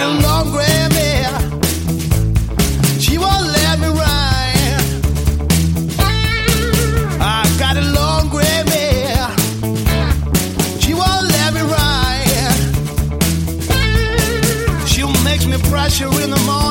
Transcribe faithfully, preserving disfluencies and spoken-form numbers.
a long gray hair. She won't let me ride. I got a long gray hair. She won't let me ride. She makes me pressure in the morning.